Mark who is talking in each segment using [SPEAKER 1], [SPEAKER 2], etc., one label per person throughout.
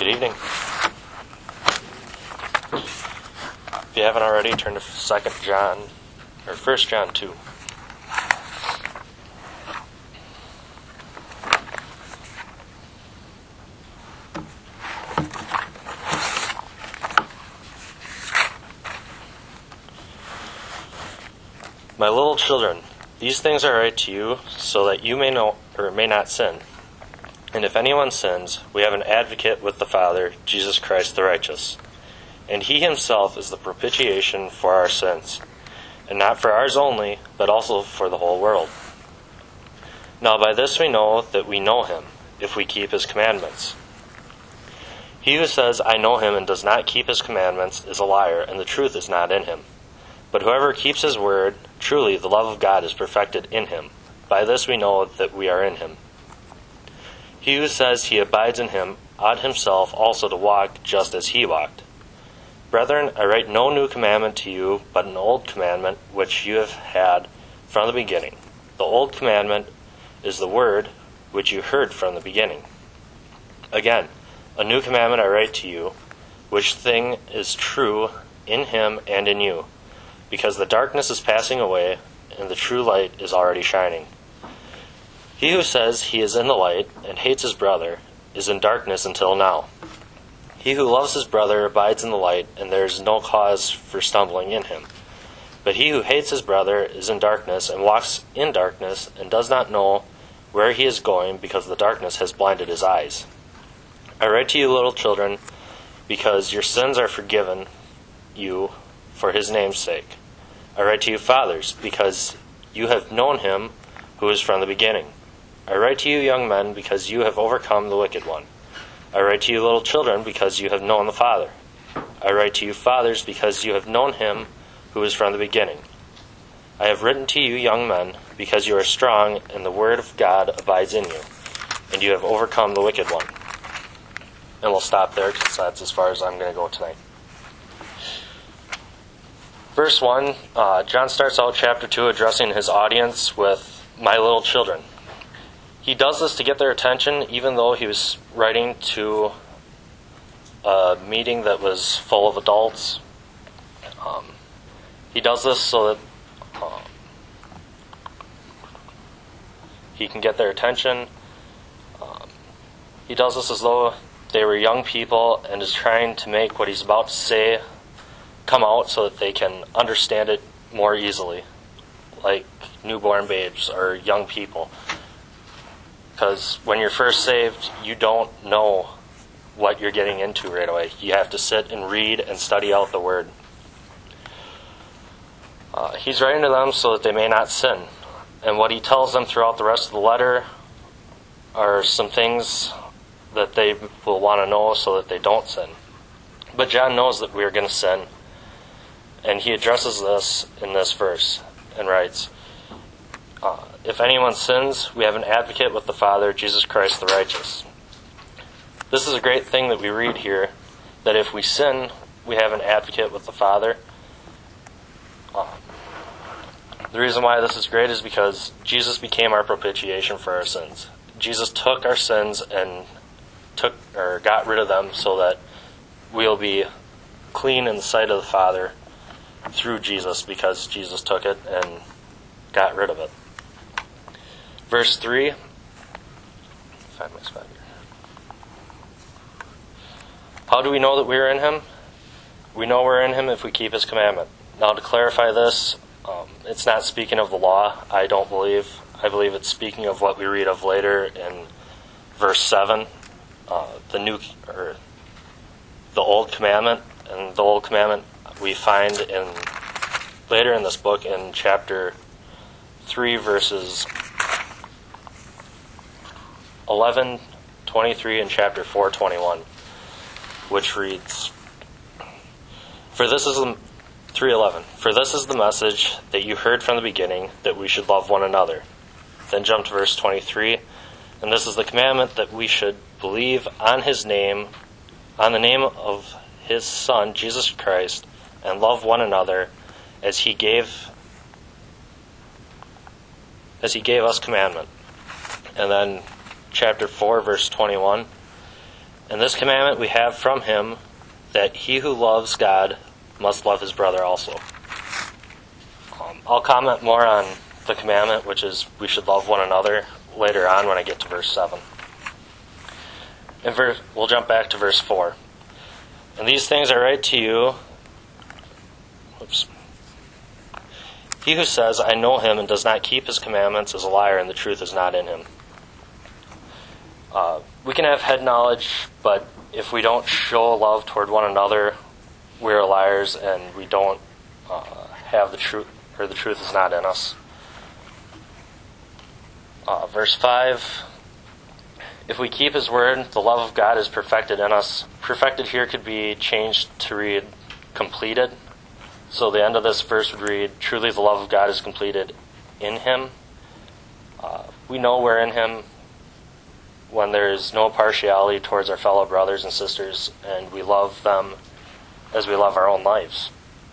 [SPEAKER 1] Good evening. If you haven't already, turn to 2 John, or 1 John 2. My little children, these things I write to you so that you may know or may not sin. And if anyone sins, we have an advocate with the Father, Jesus Christ the righteous. And he himself is the propitiation for our sins, and not for ours only, but also for the whole world. Now by this we know that we know him, if we keep his commandments. He who says, I know him, and does not keep his commandments is a liar, and the truth is not in him. But whoever keeps his word, truly the love of God is perfected in him. By this we know that we are in him. He who says he abides in him ought himself also to walk just as he walked. Brethren, I write no new commandment to you, but an old commandment which you have had from the beginning. The old commandment is the word which you heard from the beginning. Again, a new commandment I write to you, which thing is true in him and in you, because the darkness is passing away, and the true light is already shining. He who says he is in the light and hates his brother is in darkness until now. He who loves his brother abides in the light, and there is no cause for stumbling in him. But he who hates his brother is in darkness and walks in darkness and does not know where he is going, because the darkness has blinded his eyes. I write to you, little children, because your sins are forgiven you for his name's sake. I write to you, fathers, because you have known him who is from the beginning. I write to you, young men, because you have overcome the wicked one. I write to you, little children, because you have known the Father. I write to you, fathers, because you have known him who is from the beginning. I have written to you, young men, because you are strong, and the word of God abides in you, and you have overcome the wicked one. And we'll stop there, because that's as far as I'm going to go tonight. Verse 1, John starts out chapter 2 addressing his audience with, my little children. He does this to get their attention, even though he was writing to a meeting that was full of adults. He does this so that he can get their attention. He does this as though they were young people and is trying to make what he's about to say come out so that they can understand it more easily, like newborn babes or young people. Because when you're first saved, you don't know what you're getting into right away. You have to sit and read and study out the Word. He's writing to them so that they may not sin. And what he tells them throughout the rest of the letter are some things that they will want to know so that they don't sin. But John knows that we are going to sin. And he addresses this in this verse and writes, if anyone sins, we have an advocate with the Father, Jesus Christ the righteous. This is a great thing that we read here, that if we sin, we have an advocate with the Father. The reason why this is great is because Jesus became our propitiation for our sins. Jesus took our sins and got rid of them so that we'll be clean in the sight of the Father through Jesus, because Jesus took it and got rid of it. Verse 3. Find my spot here. How do we know that we are in him? We know we're in him if we keep his commandment. Now, to clarify this, it's not speaking of the law, I don't believe. I believe it's speaking of what we read of later in verse 7, the old commandment. And the old commandment we find later in this book in chapter 3, verses 11:23 and chapter 4:21, which reads, For this is the message that you heard from the beginning, that we should love one another. Then jump to verse 23, and this is the commandment, that we should believe on the name of his Son, Jesus Christ, and love one another as he gave us commandment. And then chapter 4, verse 21, And this commandment we have from him, that he who loves God must love his brother also. I'll comment more on the commandment, which is we should love one another, later on when I get to verse 7. We'll jump back to verse 4. And these things I write to you. He who says, I know him, and does not keep his commandments is a liar, and the truth is not in him. We can have head knowledge, but if we don't show love toward one another, we're liars, and we don't have the truth, or the truth is not in us. Verse 5. If we keep his word, the love of God is perfected in us. Perfected here could be changed to read completed. So the end of this verse would read, truly the love of God is completed in him. We know we're in him when there is no partiality towards our fellow brothers and sisters, and we love them as we love our own lives,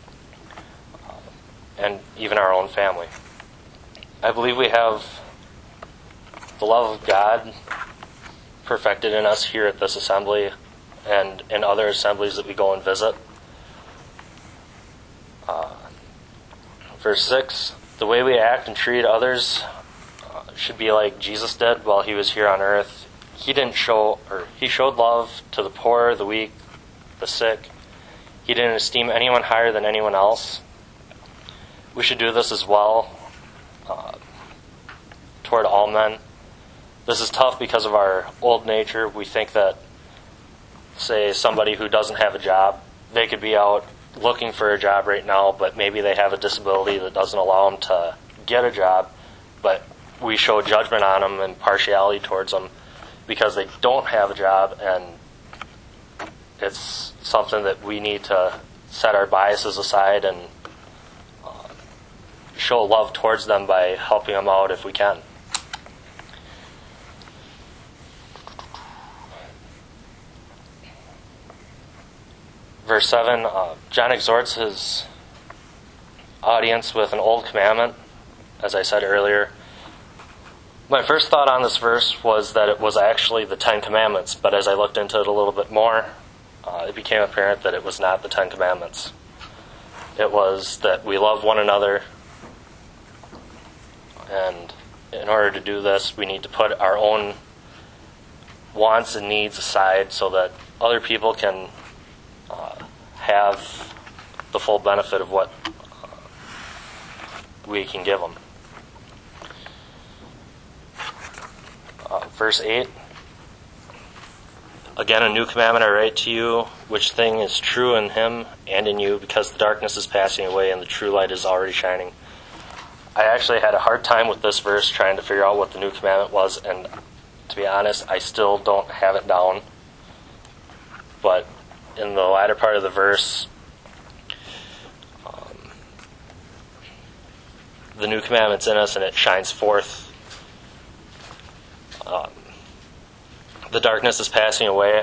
[SPEAKER 1] and even our own family. I believe we have the love of God perfected in us here at this assembly and in other assemblies that we go and visit. Verse 6, the way we act and treat others should be like Jesus did while he was here on earth. He showed love to the poor, the weak, the sick. He didn't esteem anyone higher than anyone else. We should do this as well toward all men. This is tough because of our old nature. We think that, say, somebody who doesn't have a job, they could be out looking for a job right now, but maybe they have a disability that doesn't allow them to get a job, but we show judgment on them and partiality towards them because they don't have a job, and it's something that we need to set our biases aside and show love towards them by helping them out if we can. Verse 7, John exhorts his audience with an old commandment, as I said earlier. My first thought on this verse was that it was actually the Ten Commandments, but as I looked into it a little bit more, it became apparent that it was not the Ten Commandments. It was that we love one another, and in order to do this, we need to put our own wants and needs aside so that other people can have the full benefit of what we can give them. Verse 8, again, a new commandment I write to you, which thing is true in him and in you, because the darkness is passing away and the true light is already shining. I actually had a hard time with this verse trying to figure out what the new commandment was, and to be honest, I still don't have it down. But in the latter part of the verse, the new commandment's in us and it shines forth. The darkness is passing away.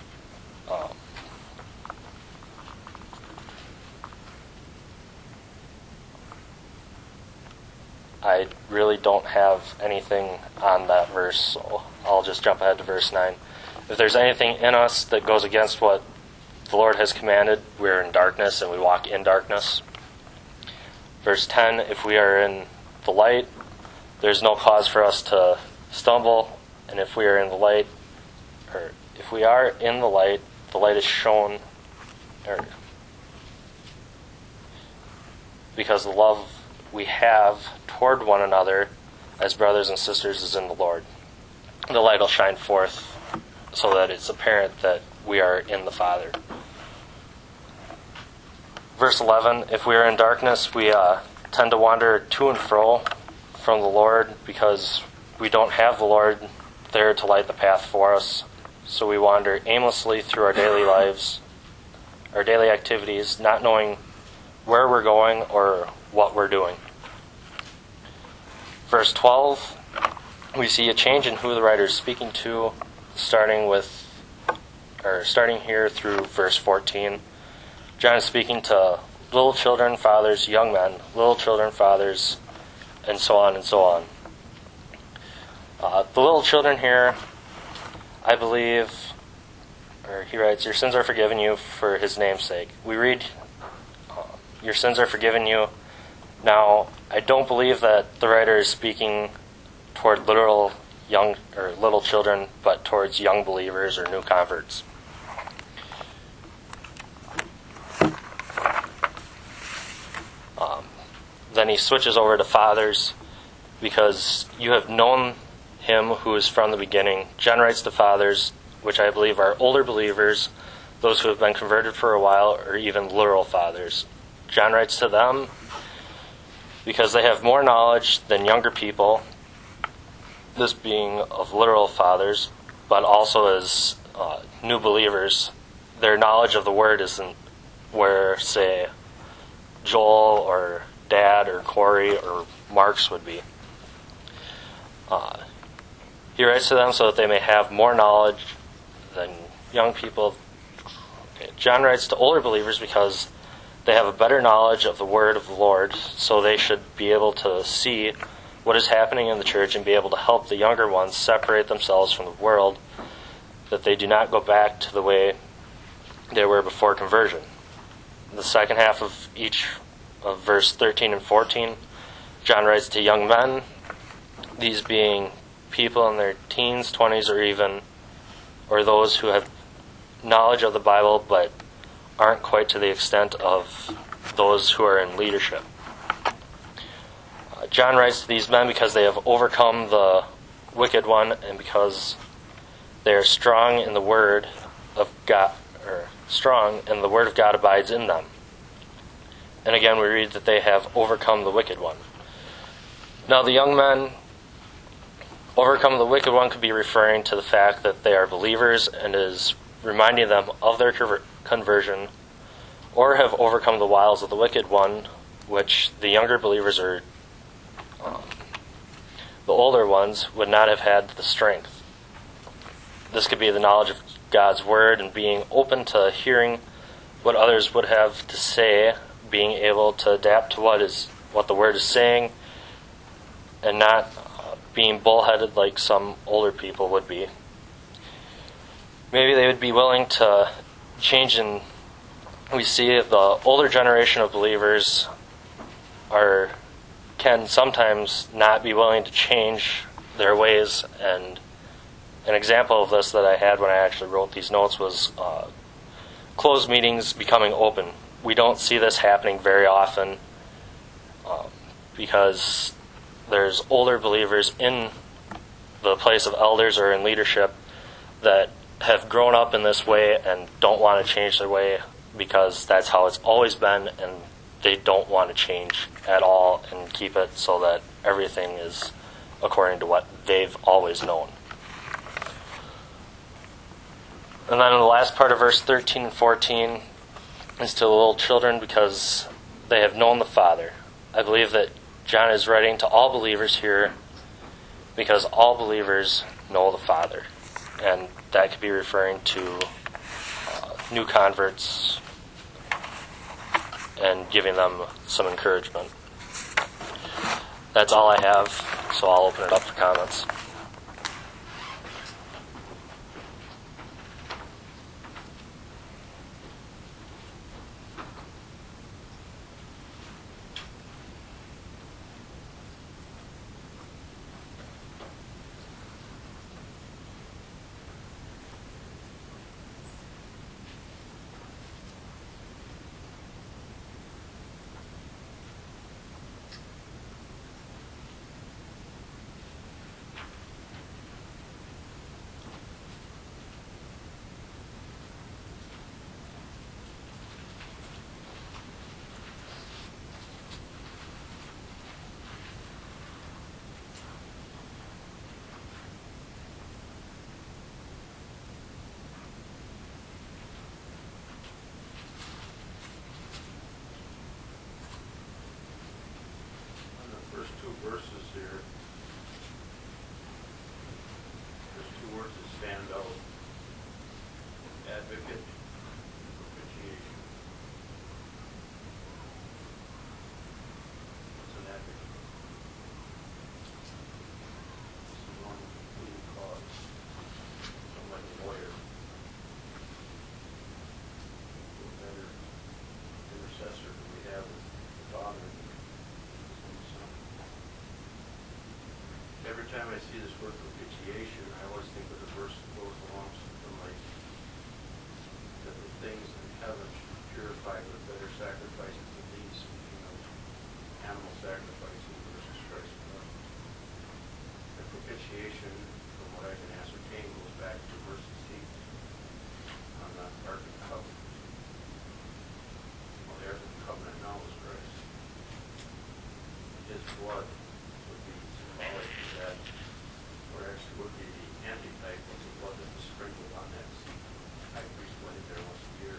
[SPEAKER 1] I really don't have anything on that verse, so I'll just jump ahead to verse 9. If there's anything in us that goes against what the Lord has commanded, we're in darkness and we walk in darkness. Verse 10, if we are in the light, there's no cause for us to stumble, and if we are in the light, or if we are in the light is shown, because the love we have toward one another as brothers and sisters is in the Lord. The light will shine forth so that it's apparent that we are in the Father. Verse 11, if we are in darkness, we tend to wander to and fro from the Lord because we don't have the Lord there to light the path for us. So we wander aimlessly through our daily lives, our daily activities, not knowing where we're going or what we're doing. Verse 12, we see a change in who the writer is speaking to, starting here through verse 14. John is speaking to little children, fathers, young men, little children, fathers, and so on and so on. The little children here, I believe, he writes, "Your sins are forgiven you for his name's sake." We read, "Your sins are forgiven you." Now, I don't believe that the writer is speaking toward literal young or little children, but towards young believers or new converts. Then he switches over to fathers, because you have known him who is from the beginning. John writes to fathers, which I believe are older believers, those who have been converted for a while, or even literal fathers. John writes to them because they have more knowledge than younger people, this being of literal fathers, but also as new believers. Their knowledge of the Word isn't where, say, Joel or Dad or Corey or Mark's would be. He writes to them so that they may have more knowledge than young people. John writes to older believers because they have a better knowledge of the Word of the Lord, so they should be able to see what is happening in the church and be able to help the younger ones separate themselves from the world, that they do not go back to the way they were before conversion. The second half of each of verse 13 and 14, John writes to young men, these being people in their teens, 20s, or those who have knowledge of the Bible but aren't quite to the extent of those who are in leadership. John writes to these men because they have overcome the wicked one and because they are strong in the Word of God, or strong and the Word of God abides in them. And again, we read that they have overcome the wicked one. Now, the young men overcome the wicked one could be referring to the fact that they are believers and is reminding them of their conversion, or have overcome the wiles of the wicked one, which the younger believers or the older ones would not have had the strength. This could be the knowledge of God's Word and being open to hearing what others would have to say, being able to adapt to what the Word is saying, and not being bullheaded like some older people would be. Maybe they would be willing to change, and we see the older generation of believers can sometimes not be willing to change their ways. And an example of this that I had when I actually wrote these notes was closed meetings becoming open. We don't see this happening very often because there's older believers in the place of elders or in leadership that have grown up in this way and don't want to change their way because that's how it's always been, and they don't want to change at all and keep it so that everything is according to what they've always known. And then in the last part of verse 13 and 14 is to the little children because they have known the Father. I believe that John is writing to all believers here because all believers know the Father. And that could be referring to new converts and giving them some encouragement. That's all I have, so I'll open it up for comments.
[SPEAKER 2] I see this word propitiation, I always think of the verse that goes along something like that the things in heaven should be purified with better sacrifices than these, speaking of animal sacrifices versus Christ's blood. The propitiation, from what I can ascertain, goes back to the mercy seat on the Ark of the Covenant. Well, the Ark of the Covenant now is Christ. His blood would be symbolic of that, or actually would be the antitype of the blood that was sprinkled on that seat. High priest went in there once a year.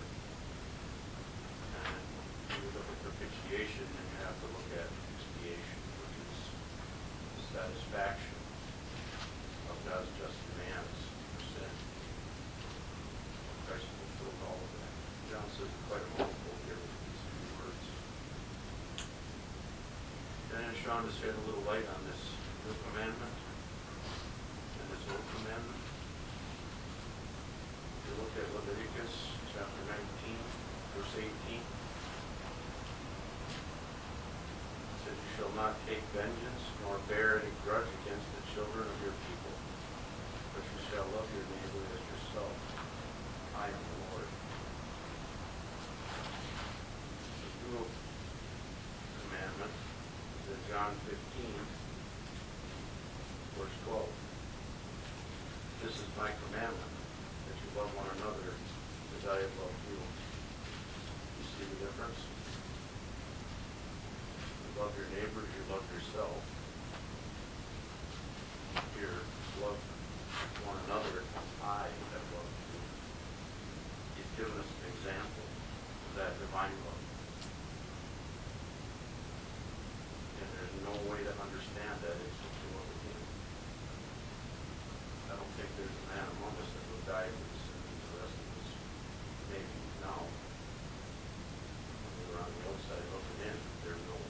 [SPEAKER 2] And when you look at propitiation, then you have to look at expiation, which is the satisfaction of God's just demands for sin. Christ fulfilled all of that. John says quite a mouthful here with these few words. And Sean has shed a little light on this new commandment and this old commandment. If you look at Leviticus chapter 19, verse 18, it says, "You shall not take vengeance nor bear any grudge against the children of your people, but you shall love your neighbor as yourself. I am the Lord." The new commandment is in John 15, verse 12. "This is my commandment, that you love one another as I have loved you." You see the difference? You love your neighbor, you love yourself. Here, love one another as I have loved you. He's given us an example of that divine love. And there's no way to understand that except to love Him. I don't think there's a man among us that will die for the sins of the rest of us. Maybe now, when we're on the outside looking in, there's no